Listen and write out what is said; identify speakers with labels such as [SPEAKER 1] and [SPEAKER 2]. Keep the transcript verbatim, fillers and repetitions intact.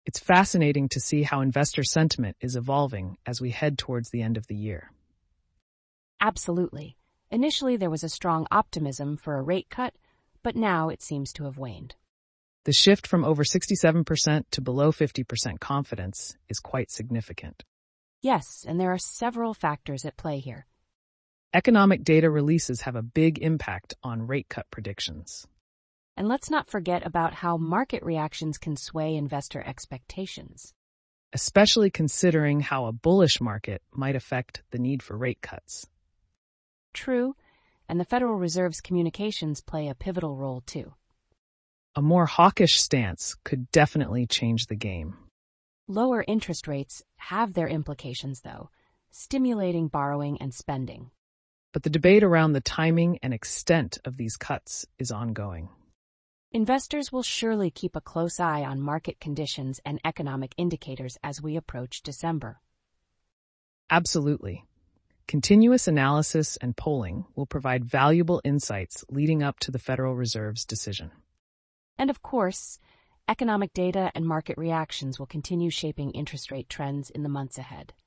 [SPEAKER 1] It's fascinating to see how investor sentiment is evolving as we head towards the end of the year.
[SPEAKER 2] Absolutely. Initially, there was a strong optimism for a rate cut, but now it seems to have waned.
[SPEAKER 1] The shift from over sixty-seven percent to below fifty percent confidence is quite significant.
[SPEAKER 2] Yes, and there are several factors at play here.
[SPEAKER 1] Economic data releases have a big impact on rate cut predictions.
[SPEAKER 2] And let's not forget about how market reactions can sway investor expectations.
[SPEAKER 1] Especially considering how a bullish market might affect the need for rate cuts.
[SPEAKER 2] True, and the Federal Reserve's communications play a pivotal role too.
[SPEAKER 1] A more hawkish stance could definitely change the game.
[SPEAKER 2] Lower interest rates have their implications, though, stimulating borrowing and spending.
[SPEAKER 1] But the debate around the timing and extent of these cuts is ongoing.
[SPEAKER 2] Investors will surely keep a close eye on market conditions and economic indicators as we approach December.
[SPEAKER 1] Absolutely. Continuous analysis and polling will provide valuable insights leading up to the Federal Reserve's decision.
[SPEAKER 2] And of course, economic data and market reactions will continue shaping interest rate trends in the months ahead.